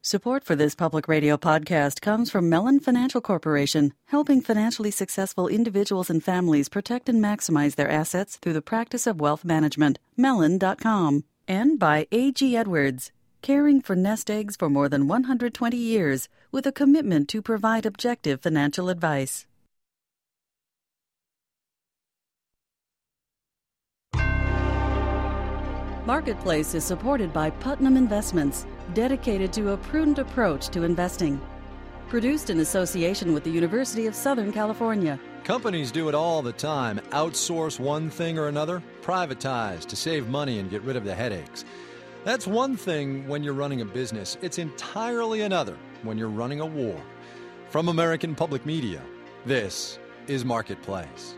Support for this public radio podcast comes from Mellon Financial Corporation, helping financially successful individuals and families protect and maximize their assets through the practice of wealth management. Mellon.com. And by A.G. Edwards, caring for nest eggs for more than 120 years with a commitment to provide objective financial advice. Marketplace is supported by Putnam Investments, dedicated to a prudent approach to investing. Produced in association with the University of Southern California. Companies do it all the time. Outsource one thing or another, privatize to save money and get rid of the headaches. That's one thing when you're running a business. It's entirely another when you're running a war. From American Public Media, this is Marketplace.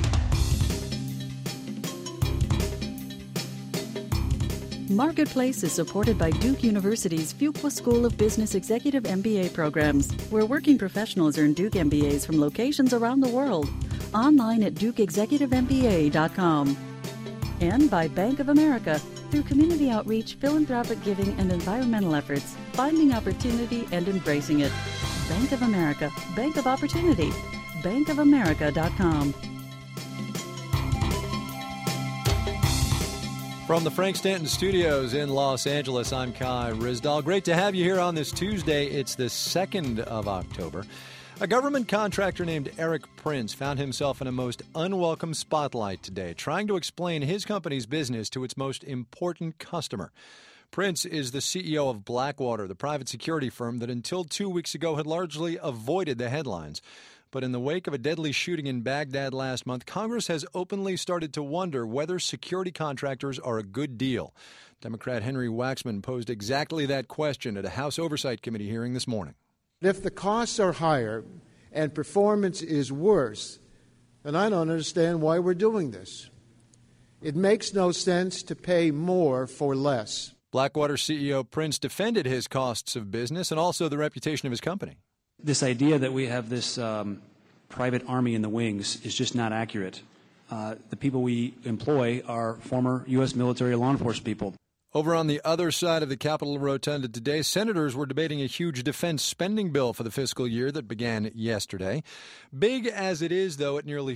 Marketplace is supported by Duke University's Fuqua School of Business Executive MBA programs, where working professionals earn Duke MBAs from locations around the world. Online at dukeexecutivemba.com. And by Bank of America, through community outreach, philanthropic giving, and environmental efforts, finding opportunity and embracing it. Bank of America, Bank of Opportunity. bankofamerica.com. From the Frank Stanton Studios in Los Angeles, I'm Kai Ryssdal. Great to have you here on this Tuesday. It's the 2nd of October. A government contractor named Eric Prince found himself in a most unwelcome spotlight today, trying to explain his company's business to its most important customer. Prince is the CEO of Blackwater, the private security firm that until 2 weeks ago had largely avoided the headlines. But in the wake of a deadly shooting in Baghdad last month, Congress has openly started to wonder whether security contractors are a good deal. Democrat Henry Waxman posed exactly that question at a House Oversight Committee hearing this morning. If the costs are higher and performance is worse, then I don't understand why we're doing this. It makes no sense to pay more for less. Blackwater CEO Prince defended his costs of business and also the reputation of his company. This idea that we have this private army in the wings is just not accurate. The people we employ are former U.S. military law enforcement people. Over on the other side of the Capitol Rotunda today, senators were debating a huge defense spending bill for the fiscal year that began yesterday. Big as it is, though, at nearly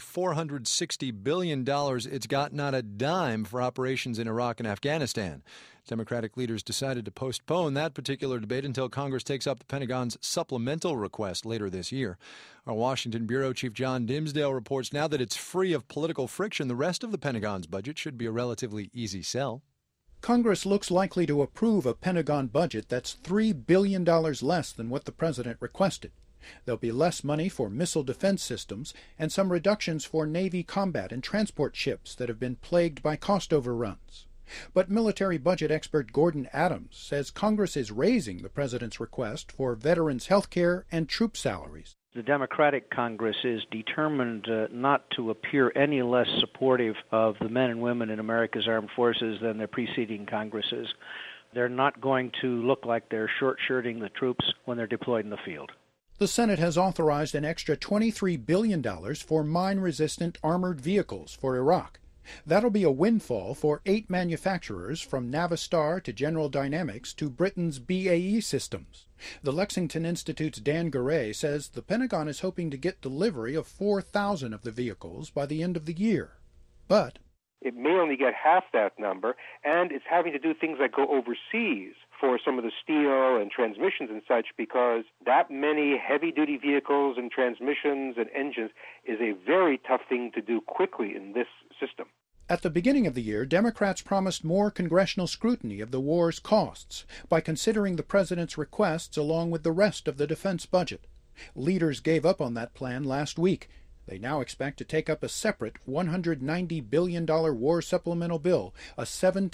$460 billion, it's got not a dime for operations in Iraq and Afghanistan. Democratic leaders decided to postpone that particular debate until Congress takes up the Pentagon's supplemental request later this year. Our Washington bureau chief John Dimsdale reports now that it's free of political friction, the rest of the Pentagon's budget should be a relatively easy sell. Congress looks likely to approve a Pentagon budget that's $3 billion less than what the president requested. There'll be less money for missile defense systems and some reductions for Navy combat and transport ships that have been plagued by cost overruns. But military budget expert Gordon Adams says Congress is raising the president's request for veterans' health care and troop salaries. The Democratic Congress is determined not to appear any less supportive of the men and women in America's armed forces than their preceding Congresses. They're not going to look like they're short-shirting the troops when they're deployed in the field. The Senate has authorized an extra $23 billion for mine-resistant armored vehicles for Iraq. That'll be a windfall for 8 manufacturers from Navistar to General Dynamics to Britain's BAE Systems. The Lexington Institute's Dan Garay says the Pentagon is hoping to get delivery of 4,000 of the vehicles by the end of the year. But it may only get half that number, and it's having to do things like go overseas for some of the steel and transmissions and such, because that many heavy-duty vehicles and transmissions and engines is a very tough thing to do quickly in this system. At the beginning of the year, Democrats promised more congressional scrutiny of the war's costs by considering the president's requests along with the rest of the defense budget. Leaders gave up on that plan last week. They now expect to take up a separate $190 billion war supplemental bill, a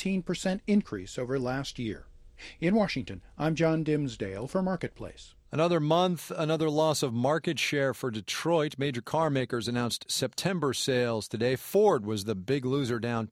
17% increase over last year. In Washington, I'm John Dimsdale for Marketplace. Another month, another loss of market share for Detroit. Major car makers announced September sales today. Ford was the big loser, down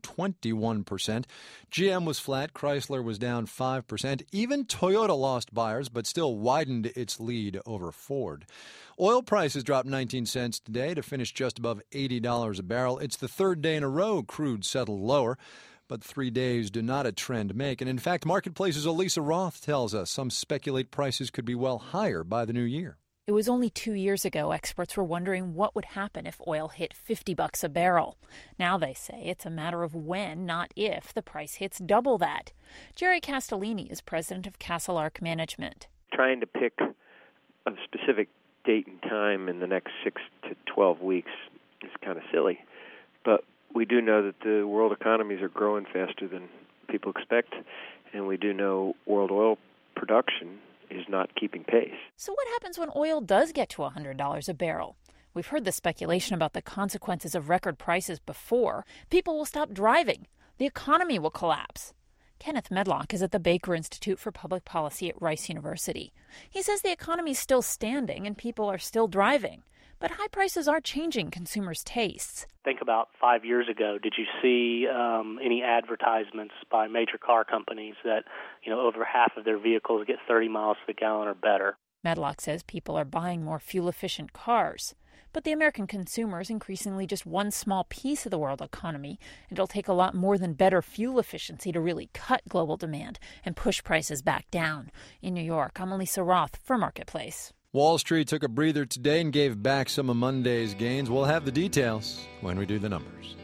21%. GM was flat. Chrysler was down 5%. Even Toyota lost buyers, but still widened its lead over Ford. Oil prices dropped 19 cents today to finish just above $80 a barrel. It's the third day in a row crude settled lower. But 3 days do not a trend make. And in fact, Marketplace's Elisa Roth tells us some speculate prices could be well higher by the new year. It was only 2 years ago experts were wondering what would happen if oil hit $50 a barrel. Now they say it's a matter of when, not if, the price hits double that. Jerry Castellini is president of Castle Ark Management. Trying to pick a specific date and time in the next 6 to 12 weeks is kind of silly. But we do know that the world economies are growing faster than people expect, and we do know world oil production is not keeping pace. So what happens when oil does get to $100 a barrel? We've heard the speculation about the consequences of record prices before. People will stop driving. The economy will collapse. Kenneth Medlock is at the Baker Institute for Public Policy at Rice University. He says the economy is still standing and people are still driving. But high prices are changing consumers' tastes. Think about 5 years ago. Did you see any advertisements by major car companies that, over half of their vehicles get 30 miles to the gallon or better? Medlock says people are buying more fuel-efficient cars. But the American consumer is increasingly just one small piece of the world economy. It'll take a lot more than better fuel efficiency to really cut global demand and push prices back down. In New York, I'm Elisa Roth for Marketplace. Wall Street took a breather today and gave back some of Monday's gains. We'll have the details when we do the numbers.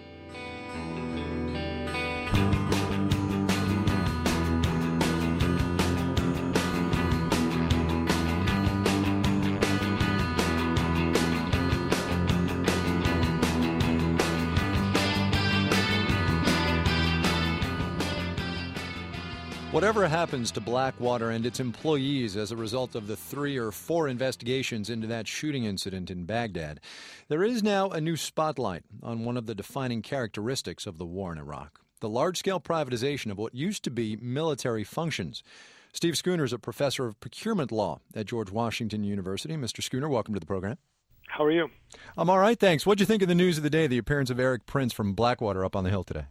Whatever happens to Blackwater and its employees as a result of the 3 or 4 investigations into that shooting incident in Baghdad, there is now a new spotlight on one of the defining characteristics of the war in Iraq, the large-scale privatization of what used to be military functions. Steve Schooner is a professor of procurement law at George Washington University. Mr. Schooner, welcome to the program. How are you? I'm all right, thanks. What did you think of the news of the day, the appearance of Erik Prince from Blackwater up on the Hill today?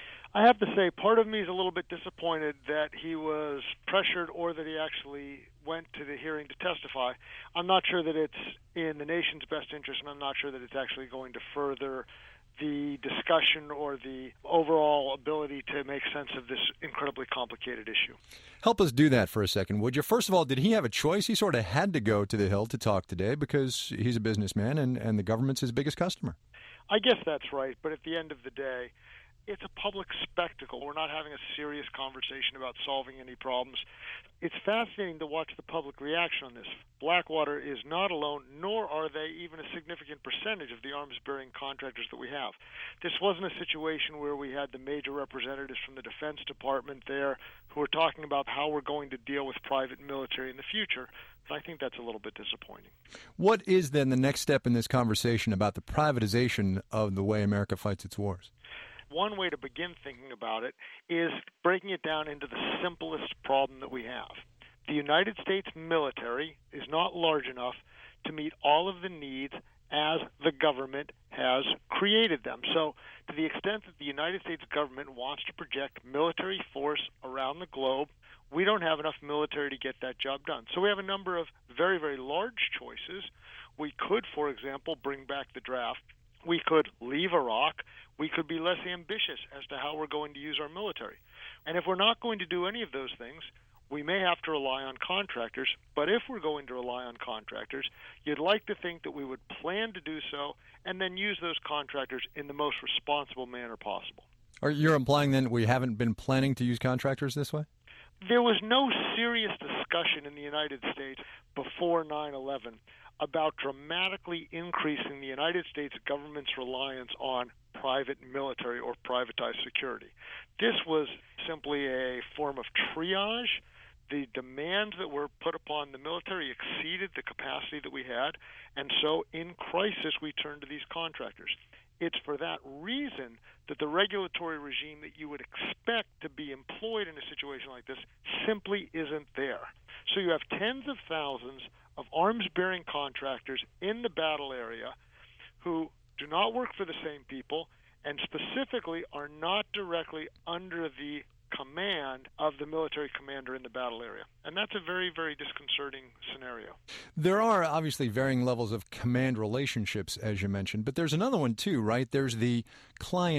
I have to say, part of me is a little bit disappointed that he was pressured or that he actually went to the hearing to testify. I'm not sure that it's in the nation's best interest, and I'm not sure that it's actually going to further the discussion or the overall ability to make sense of this incredibly complicated issue. Help us do that for a second, would you? First of all, did he have a choice? He sort of had to go to the Hill to talk today because he's a businessman and the government's his biggest customer. I guess that's right, but at the end of the day, it's a public spectacle. We're not having a serious conversation about solving any problems. It's fascinating to watch the public reaction on this. Blackwater is not alone, nor are they even a significant percentage of the arms-bearing contractors that we have. This wasn't a situation where we had the major representatives from the Defense Department there who are talking about how we're going to deal with private military in the future. I think that's a little bit disappointing. What is then the next step in this conversation about the privatization of the way America fights its wars? One way to begin thinking about it is breaking it down into the simplest problem that we have. The United States military is not large enough to meet all of the needs as the government has created them. So to the extent that the United States government wants to project military force around the globe, we don't have enough military to get that job done. So we have a number of very, very large choices. We could, for example, bring back the draft. We could leave Iraq. We could be less ambitious as to how we're going to use our military. And if we're not going to do any of those things, we may have to rely on contractors. But if we're going to rely on contractors, you'd like to think that we would plan to do so and then use those contractors in the most responsible manner possible. You're implying then we haven't been planning to use contractors this way? There was no serious discussion in the United States before 9/11 about dramatically increasing the United States government's reliance on private military or privatized security. This was simply a form of triage. The demands that were put upon the military exceeded the capacity that we had, and so in crisis we turned to these contractors. It's for that reason that the regulatory regime that you would expect to be employed in a situation like this simply isn't there. So you have tens of thousands of arms-bearing contractors in the battle area who do not work for the same people and specifically are not directly under the command of the military commander in the battle area. And that's a very, very disconcerting scenario. There are obviously varying levels of command relationships, as you mentioned, but there's another one too, right? There's the client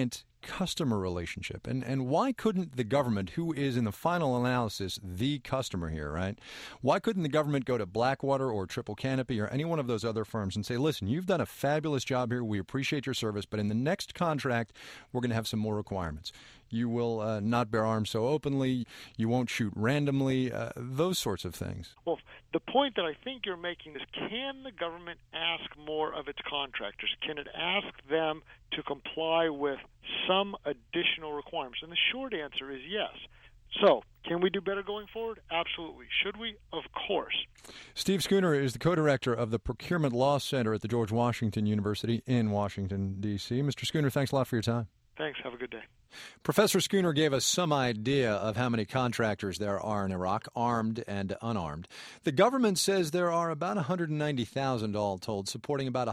customer relationship. And why couldn't the government, who is in the final analysis the customer here, right? Why couldn't the government go to Blackwater or Triple Canopy or any one of those other firms and say, listen, you've done a fabulous job here. We appreciate your service, but in the next contract, we're going to have some more requirements. You will not bear arms so openly. You won't shoot randomly, those sorts of things. Well, the point that I think you're making is, can the government ask more of its contractors? Can it ask them to comply with some additional requirements? And the short answer is yes. So, can we do better going forward? Absolutely. Should we? Of course. Steve Schooner is the co-director of the Procurement Law Center at the George Washington University in Washington, D.C. Mr. Schooner, thanks a lot for your time. Thanks. Have a good day. Professor Schooner gave us some idea of how many contractors there are in Iraq, armed and unarmed. The government says there are about 190,000 all told, supporting about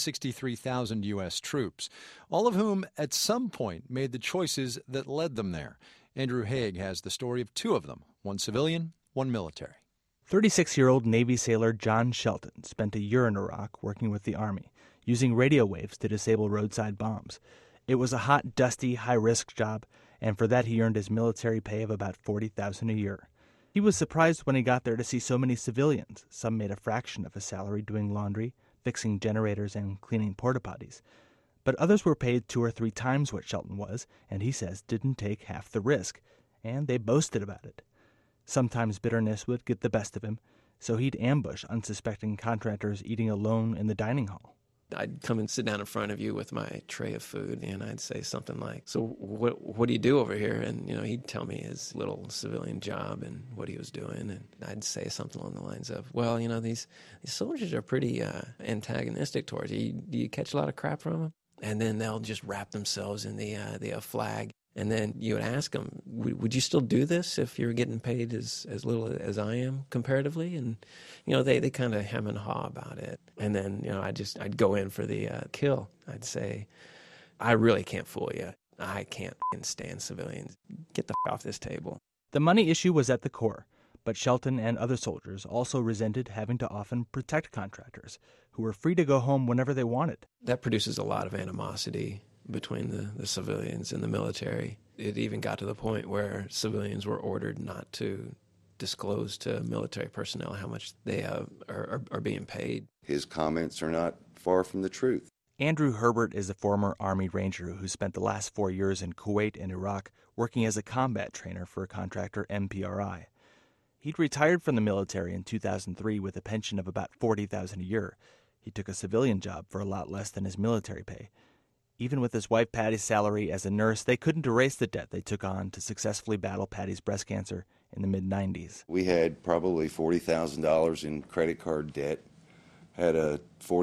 163,000 U.S. troops, all of whom at some point made the choices that led them there. Andrew Haig has the story of two of them, one civilian, one military. 36-year-old Navy sailor John Shelton spent a year in Iraq working with the Army, using radio waves to disable roadside bombs. It was a hot, dusty, high-risk job, and for that he earned his military pay of about $40,000 a year. He was surprised when he got there to see so many civilians. Some made a fraction of his salary doing laundry, fixing generators, and cleaning porta-potties. But others were paid 2 or 3 times what Shelton was, and he says didn't take half the risk, and they boasted about it. Sometimes bitterness would get the best of him, so he'd ambush unsuspecting contractors eating alone in the dining hall. I'd come and sit down in front of you with my tray of food, and I'd say something like, so what do you do over here? And, he'd tell me his little civilian job and what he was doing, and I'd say something along the lines of, well, these soldiers are pretty antagonistic towards you. Do you catch a lot of crap from them? And then they'll just wrap themselves in the flag. And then you would ask them, would you still do this if you were getting paid as little as I am comparatively? And, they kind of hem and haw about it. And then, I'd go in for the kill. I'd say, I really can't fool you. I can't stand civilians. Get the off this table. The money issue was at the core, but Shelton and other soldiers also resented having to often protect contractors, who were free to go home whenever they wanted. That produces a lot of animosity between the civilians and the military. It even got to the point where civilians were ordered not to disclose to military personnel how much they are being paid. His comments are not far from the truth. Andrew Herbert is a former Army Ranger who spent the last 4 years in Kuwait and Iraq working as a combat trainer for contractor MPRI. He'd retired from the military in 2003 with a pension of about $40,000 a year. He took a civilian job for a lot less than his military pay. Even with his wife Patty's salary as a nurse, they couldn't erase the debt they took on to successfully battle Patty's breast cancer in the mid-90s. We had probably $40,000 in credit card debt, had a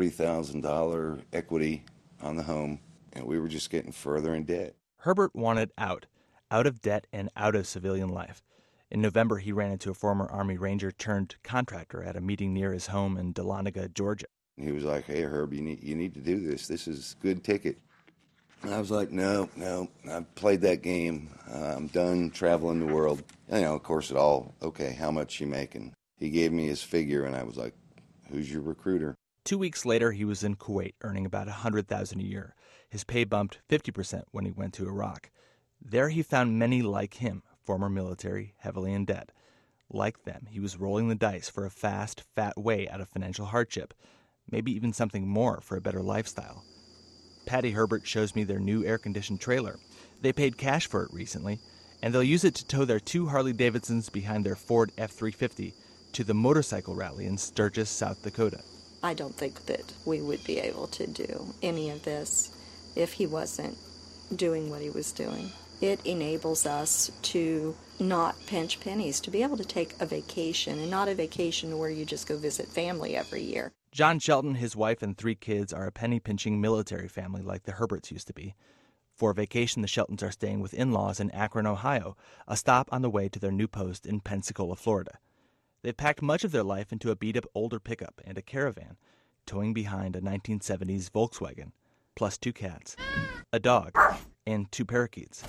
$40,000 equity on the home, and we were just getting further in debt. Herbert wanted out of debt and out of civilian life. In November, he ran into a former Army Ranger turned contractor at a meeting near his home in Dahlonega, Georgia. He was like, hey, Herb, you need to do this. This is a good ticket. And I was like, no, I've played that game. I'm done traveling the world. Of course, okay, how much you making? He gave me his figure, and I was like, who's your recruiter? 2 weeks later, he was in Kuwait, earning about $100,000 a year. His pay bumped 50% when he went to Iraq. There he found many like him, former military, heavily in debt. Like them, he was rolling the dice for a fast, fat way out of financial hardship, maybe even something more for a better lifestyle. Patty Herbert shows me their new air-conditioned trailer. They paid cash for it recently, and they'll use it to tow their 2 Harley-Davidsons behind their Ford F-350 to the motorcycle rally in Sturgis, South Dakota. I don't think that we would be able to do any of this if he wasn't doing what he was doing. It enables us to not pinch pennies, to be able to take a vacation, and not a vacation where you just go visit family every year. John Shelton, his wife, and 3 kids are a penny-pinching military family like the Herberts used to be. For vacation, the Sheltons are staying with in-laws in Akron, Ohio, a stop on the way to their new post in Pensacola, Florida. They've packed much of their life into a beat-up older pickup and a caravan, towing behind a 1970s Volkswagen, plus 2 cats, a dog, and 2 parakeets.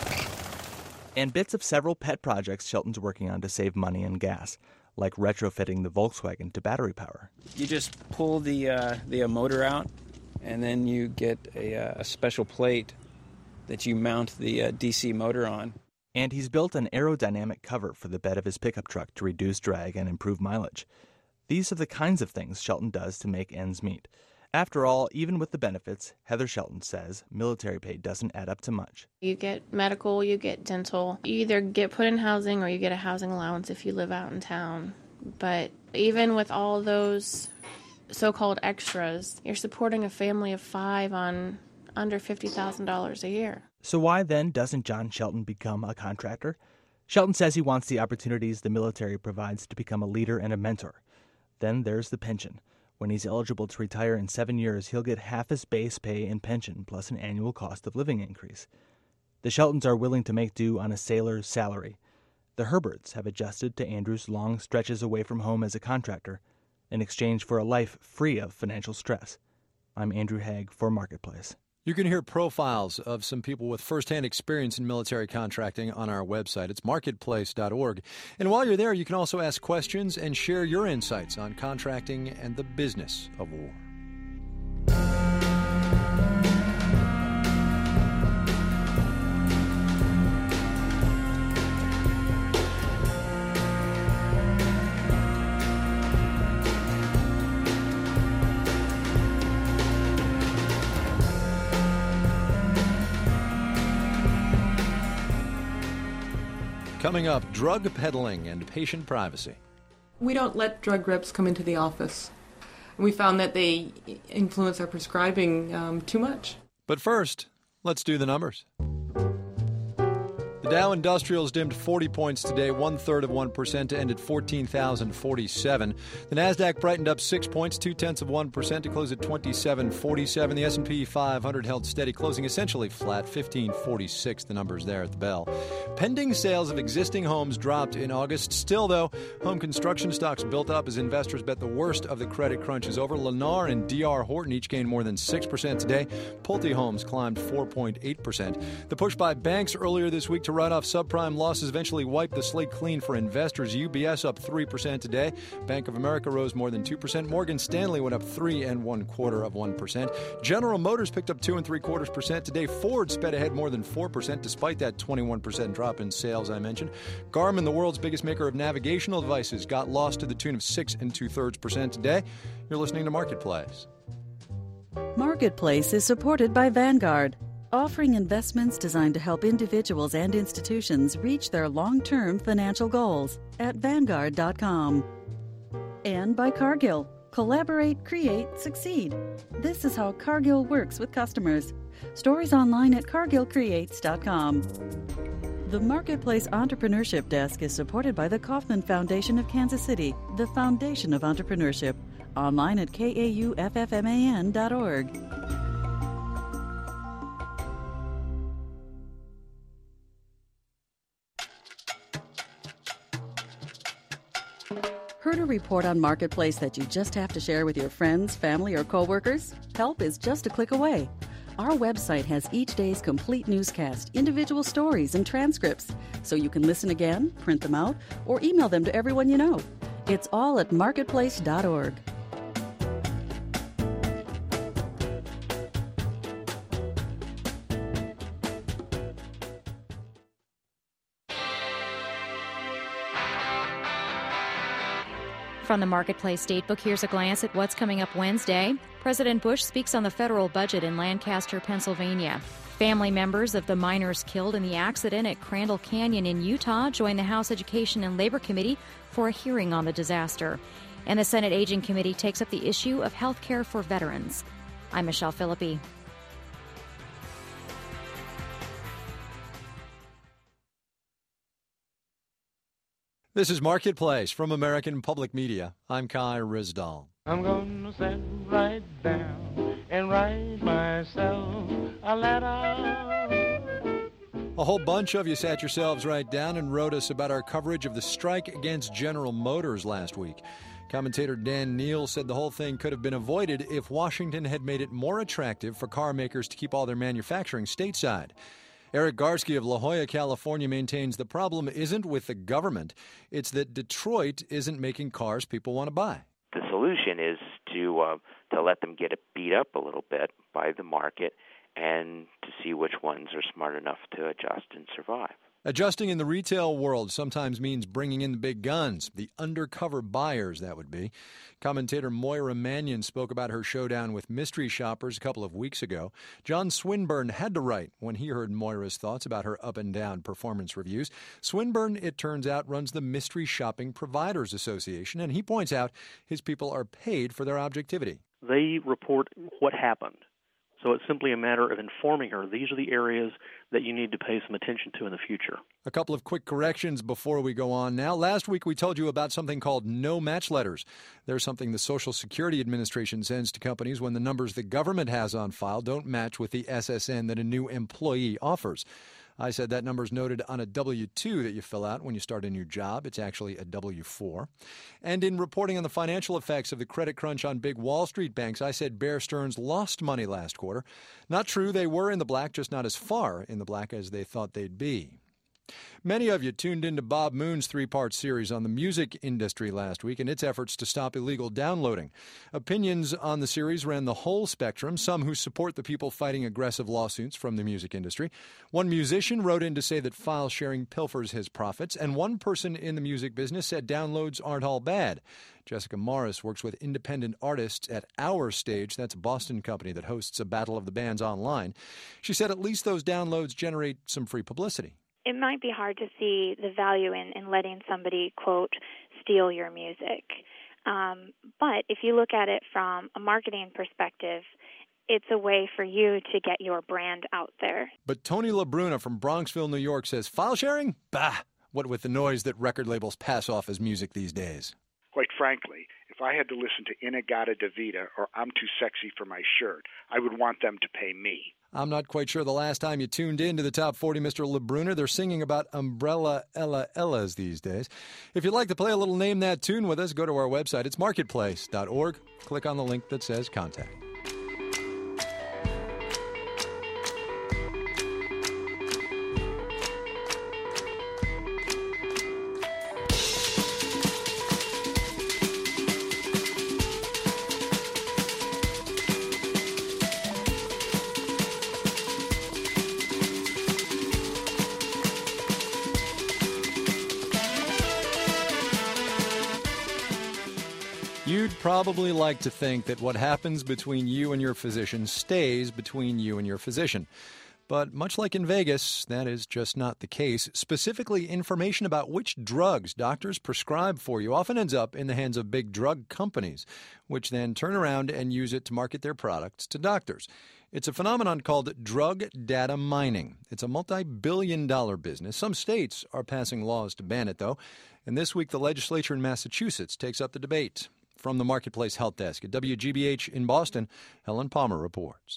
And bits of several pet projects Shelton's working on to save money and gas, like retrofitting the Volkswagen to battery power. You just pull the motor out, and then you get a special plate that you mount the DC motor on. And he's built an aerodynamic cover for the bed of his pickup truck to reduce drag and improve mileage. These are the kinds of things Shelton does to make ends meet. After all, even with the benefits, Heather Shelton says military pay doesn't add up to much. You get medical, you get dental. You either get put in housing or you get a housing allowance if you live out in town. But even with all those so-called extras, you're supporting a family of 5 on under $50,000 a year. So why then doesn't John Shelton become a contractor? Shelton says he wants the opportunities the military provides to become a leader and a mentor. Then there's the pension. When he's eligible to retire in 7 years, he'll get half his base pay in pension plus an annual cost of living increase. The Sheltons are willing to make do on a sailor's salary. The Herberts have adjusted to Andrew's long stretches away from home as a contractor in exchange for a life free of financial stress. I'm Andrew Haig for Marketplace. You can hear profiles of some people with firsthand experience in military contracting on our website. It's marketplace.org. And while you're there, you can also ask questions and share your insights on contracting and the business of war. Coming up, drug peddling and patient privacy. We don't let drug reps come into the office. We found that they influence our prescribing too much. But first, let's do the numbers. The Dow Industrials dimmed 40 points today, 0.33% to end at 14,047. The Nasdaq brightened up 6 points, 0.2% to close at 2747. The S&P 500 held steady, closing essentially flat, 1546. The numbers there at the bell. Pending sales of existing homes dropped in August. Still, though, home construction stocks built up as investors bet the worst of the credit crunch is over. Lennar and D.R. Horton each gained more than 6% today. Pulte Homes climbed 4.8%. The push by banks earlier this week to write off subprime losses eventually wiped the slate clean for investors. UBS up 3% today. Bank of America rose more than 2%. Morgan Stanley went up 3.25%. General Motors picked up 2.75% today. Ford sped ahead more than 4% despite that 21% drop in sales I mentioned. Garmin, the world's biggest maker of navigational devices, got lost to the tune of 6.2% today. You're listening to Marketplace. Marketplace is supported by Vanguard, offering investments designed to help individuals and institutions reach their long-term financial goals at Vanguard.com. And by Cargill. Collaborate, create, succeed. This is how Cargill works with customers. Stories online at CargillCreates.com. The Marketplace Entrepreneurship Desk is supported by the Kauffman Foundation of Kansas City, the foundation of entrepreneurship. Online at KAUFFMAN.org. Heard a report on Marketplace that you just have to share with your friends, family, or coworkers? Help is just a click away. Our website has each day's complete newscast, individual stories, and transcripts, so you can listen again, print them out, or email them to everyone you know. It's all at marketplace.org. From the Marketplace Datebook, here's a glance at what's coming up Wednesday. President Bush speaks on the federal budget in Lancaster, Pennsylvania. Family members of the miners killed in the accident at Crandall Canyon in Utah join the House Education and Labor Committee for a hearing on the disaster. And the Senate Aging Committee takes up the issue of health care for veterans. I'm Michelle Philippi. This is Marketplace from American Public Media. I'm Kai Rizdal. I'm gonna sit right down and write myself a letter. A whole bunch of you sat yourselves right down and wrote us about our coverage of the strike against General Motors last week. Commentator Dan Neal said the whole thing could have been avoided if Washington had made it more attractive for car makers to keep all their manufacturing stateside. Eric Garsky of La Jolla, California, maintains the problem isn't with the government. It's that Detroit isn't making cars people want to buy. The solution is to let them get it beat up a little bit by the market and to see which ones are smart enough to adjust and survive. Adjusting in the retail world sometimes means bringing in the big guns, the undercover buyers, that would be. Commentator Moira Mannion spoke about her showdown with mystery shoppers a couple of weeks ago. John Swinburne had to write when he heard Moira's thoughts about her up-and-down performance reviews. Swinburne, it turns out, runs the Mystery Shopping Providers Association, and he points out his people are paid for their objectivity. They report what happened. So it's simply a matter of informing her, these are the areas that you need to pay some attention to in the future. A couple of quick corrections before we go on now. Last week we told you about something called no-match letters. They're something the Social Security Administration sends to companies when the numbers the government has on file don't match with the SSN that a new employee offers. I said that number's noted on a W-2 that you fill out when you start a new job. It's actually a W-4. And in reporting on the financial effects of the credit crunch on big Wall Street banks, I said Bear Stearns lost money last quarter. Not true, they were in the black, just not as far in the black as they thought they'd be. Many of you tuned into Bob Moon's three-part series on the music industry last week and its efforts to stop illegal downloading. Opinions on the series ran the whole spectrum, some who support the people fighting aggressive lawsuits from the music industry. One musician wrote in to say that file sharing pilfers his profits, and one person in the music business said downloads aren't all bad. Jessica Morris works with independent artists at Our Stage. That's a Boston company that hosts a battle of the bands online. She said at least those downloads generate some free publicity. It might be hard to see the value in letting somebody, quote, steal your music. But if you look at it from a marketing perspective, it's a way for you to get your brand out there. But Tony LaBruna from Bronxville, New York says, file sharing? Bah! What with the noise that record labels pass off as music these days. Quite frankly, if I had to listen to In-A-Gadda-Da-Vida or I'm Too Sexy for My Shirt, I would want them to pay me. I'm not quite sure the last time you tuned in to the Top 40, Mr. LaBruna. They're singing about Umbrella Ella Ellas these days. If you'd like to play a little Name That Tune with us, go to our website. It's marketplace.org. Click on the link that says Contact. You'd probably like to think that what happens between you and your physician stays between you and your physician. But much like in Vegas, that is just not the case. Specifically, information about which drugs doctors prescribe for you often ends up in the hands of big drug companies, which then turn around and use it to market their products to doctors. It's a phenomenon called drug data mining. It's a multi-billion-dollar business. Some states are passing laws to ban it, though. And this week, the legislature in Massachusetts takes up the debate. From the Marketplace Health Desk at WGBH in Boston, Helen Palmer reports.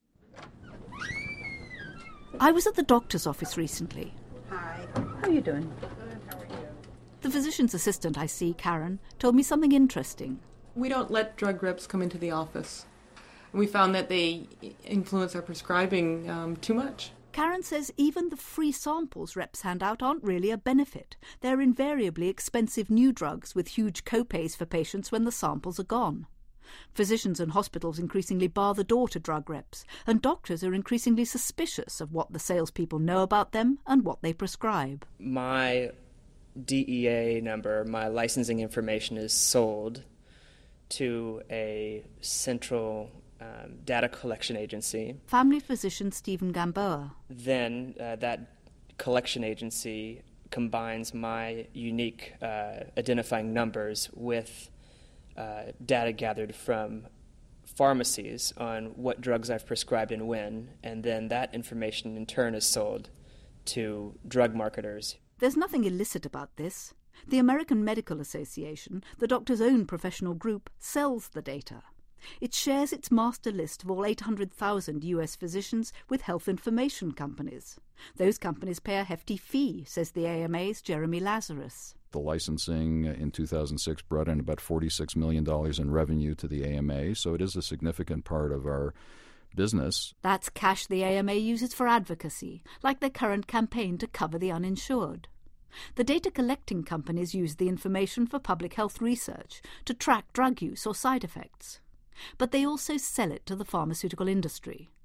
I was at the doctor's office recently. Hi. How are you doing? Good. How are you? The physician's assistant I see, Karen, told me something interesting. We don't let drug reps come into the office. We found that they influence our prescribing too much. Karen says even the free samples reps hand out aren't really a benefit. They're invariably expensive new drugs with huge co-pays for patients when the samples are gone. Physicians and hospitals increasingly bar the door to drug reps, and doctors are increasingly suspicious of what the salespeople know about them and what they prescribe. My DEA number, my licensing information, is sold to a central data collection agency. Family physician Stephen Gamboa. Then that collection agency combines my unique identifying numbers with data gathered from pharmacies on what drugs I've prescribed and when, and then that information in turn is sold to drug marketers. There's nothing illicit about this. The American Medical Association, the doctor's own professional group, sells the data. It shares its master list of all 800,000 U.S. physicians with health information companies. Those companies pay a hefty fee, says the AMA's Jeremy Lazarus. The licensing in 2006 brought in about $46 million in revenue to the AMA, so it is a significant part of our business. That's cash the AMA uses for advocacy, like their current campaign to cover the uninsured. The data collecting companies use the information for public health research to track drug use or side effects. But they also sell it to the pharmaceutical industry.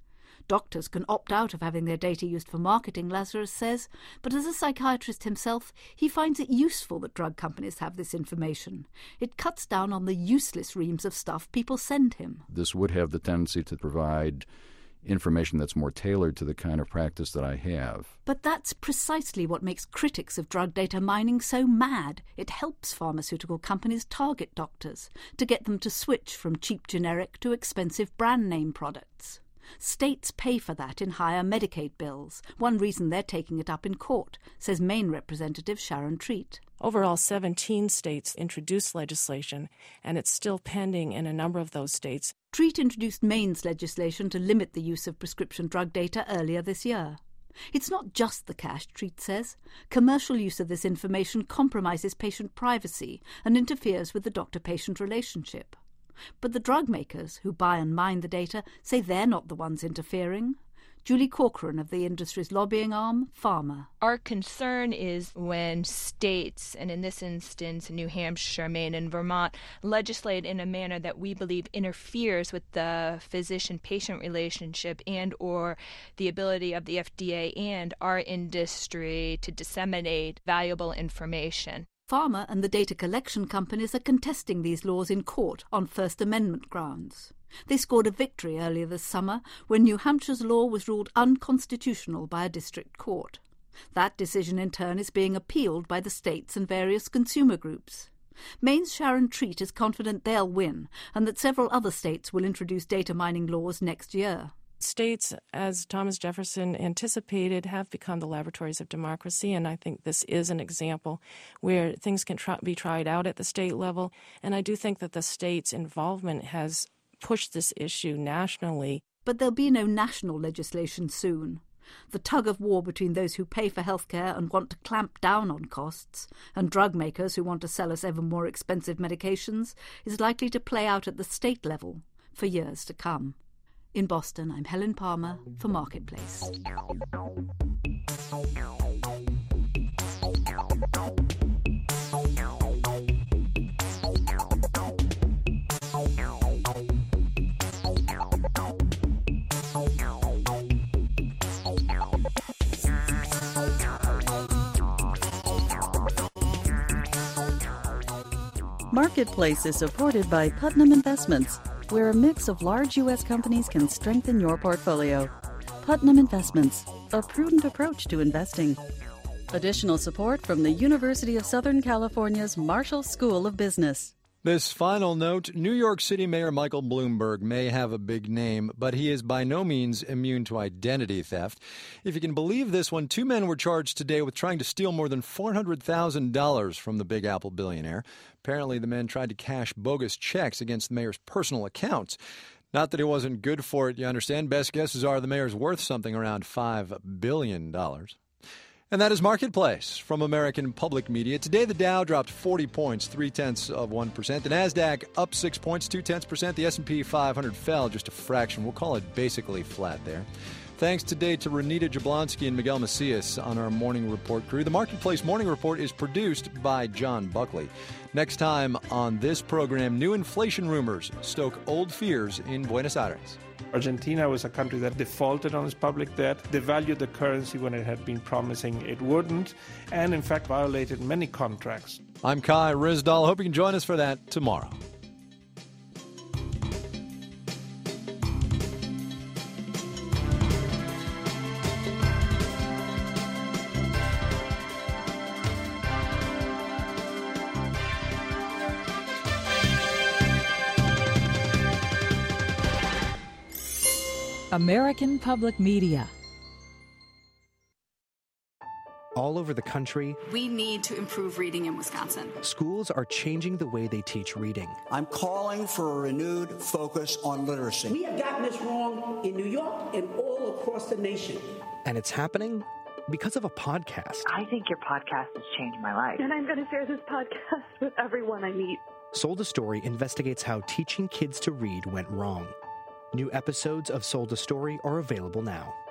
Doctors can opt out of having their data used for marketing, Lazarus says, but as a psychiatrist himself, he finds it useful that drug companies have this information. It cuts down on the useless reams of stuff people send him. This would have the tendency to provide information that's more tailored to the kind of practice that I have. But that's precisely what makes critics of drug data mining so mad. It helps pharmaceutical companies target doctors to get them to switch from cheap generic to expensive brand name products. States pay for that in higher Medicaid bills. One reason they're taking it up in court, says Maine Representative Sharon Treat. Overall, 17 states introduced legislation, and it's still pending in a number of those states. Treat introduced Maine's legislation to limit the use of prescription drug data earlier this year. It's not just the cash, Treat says. Commercial use of this information compromises patient privacy and interferes with the doctor-patient relationship. But the drug makers, who buy and mine the data, say they're not the ones interfering. Julie Corcoran of the industry's lobbying arm, Pharma. Our concern is when states, and in this instance New Hampshire, Maine, and Vermont, legislate in a manner that we believe interferes with the physician-patient relationship and or the ability of the FDA and our industry to disseminate valuable information. Pharma and the data collection companies are contesting these laws in court on First Amendment grounds. They scored a victory earlier this summer when New Hampshire's law was ruled unconstitutional by a district court. That decision, in turn, is being appealed by the states and various consumer groups. Maine's Sharon Treat is confident they'll win and that several other states will introduce data mining laws next year. States, as Thomas Jefferson anticipated, have become the laboratories of democracy, and I think this is an example where things can be tried out at the state level. And I do think that the state's involvement has pushed this issue nationally. But there'll be no national legislation soon. The tug-of-war between those who pay for healthcare and want to clamp down on costs and drug makers who want to sell us ever more expensive medications is likely to play out at the state level for years to come. In Boston, I'm Helen Palmer for Marketplace. Marketplace is supported by Putnam Investments, where a mix of large U.S. companies can strengthen your portfolio. Putnam Investments, a prudent approach to investing. Additional support from the University of Southern California's Marshall School of Business. This final note, New York City Mayor Michael Bloomberg may have a big name, but he is by no means immune to identity theft. If you can believe this one, 2 men were charged today with trying to steal more than $400,000 from the Big Apple billionaire. Apparently, the men tried to cash bogus checks against the mayor's personal accounts. Not that he wasn't good for it, you understand. Best guesses are the mayor's worth something around $5 billion. And that is Marketplace from American Public Media. Today, the Dow dropped 40 points, 0.3%. The NASDAQ up 6 points, 0.2%. The S&P 500 fell just a fraction. We'll call it basically flat there. Thanks today to Renita Jablonski and Miguel Macias on our Morning Report crew. The Marketplace Morning Report is produced by John Buckley. Next time on this program, new inflation rumors stoke old fears in Buenos Aires. Argentina was a country that defaulted on its public debt, devalued the currency when it had been promising it wouldn't, and in fact violated many contracts. I'm Kai Ryssdal. Hope you can join us for that tomorrow. American Public Media. All over the country, we need to improve reading in Wisconsin. Schools are changing the way they teach reading. I'm calling for a renewed focus on literacy. We have gotten this wrong in New York and all across the nation. And it's happening because of a podcast. I think your podcast has changed my life. And I'm going to share this podcast with everyone I meet. Sold a Story investigates how teaching kids to read went wrong. New episodes of Sold a Story are available now.